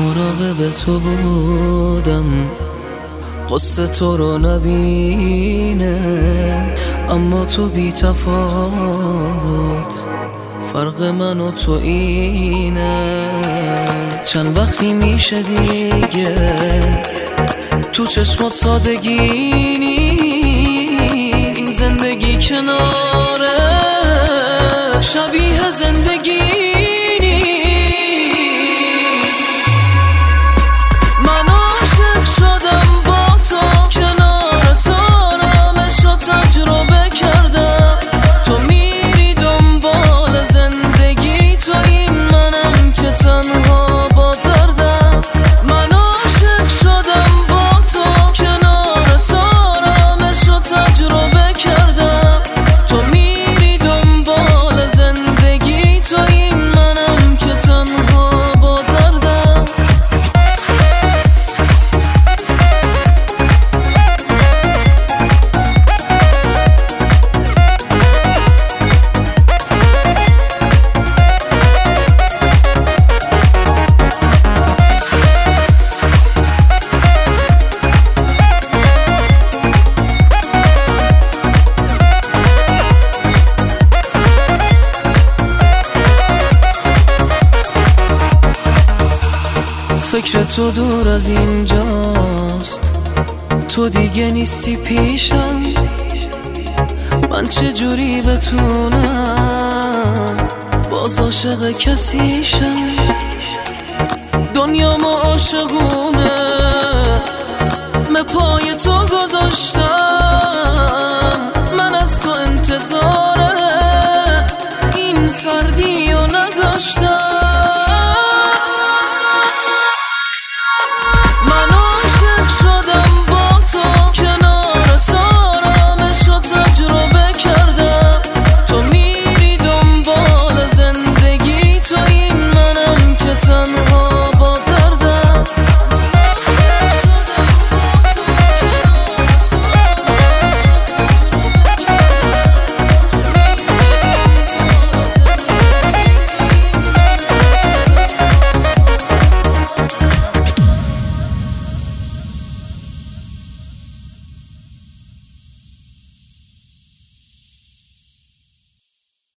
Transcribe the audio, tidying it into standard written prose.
مراقب تو بودم قصه تو رو نبینه، اما تو بی تفاوت فرق من و تو اینه. چند وقتی میشه دیگه تو چشمات سادگی نیست، این زندگی کناره شبیه زندگی نیست. من عاشق شدم با تو، کنارت آرامشو تجربه کردم. تو میری دنبال زندگی، تو این منم که تنها با دردم. من عاشق شدم با تو، کنارت آرامشو تجربه کردم. تو میری دنبال زندگی، تو این منم که تنها با دردم. فکر تو دور از اینجاست، تو دیگه نیستی پیشم. من چجوری بتونم باز عاشق کسیشم؟ دنیا ما عاشقونه، من پای تو گذاشتم.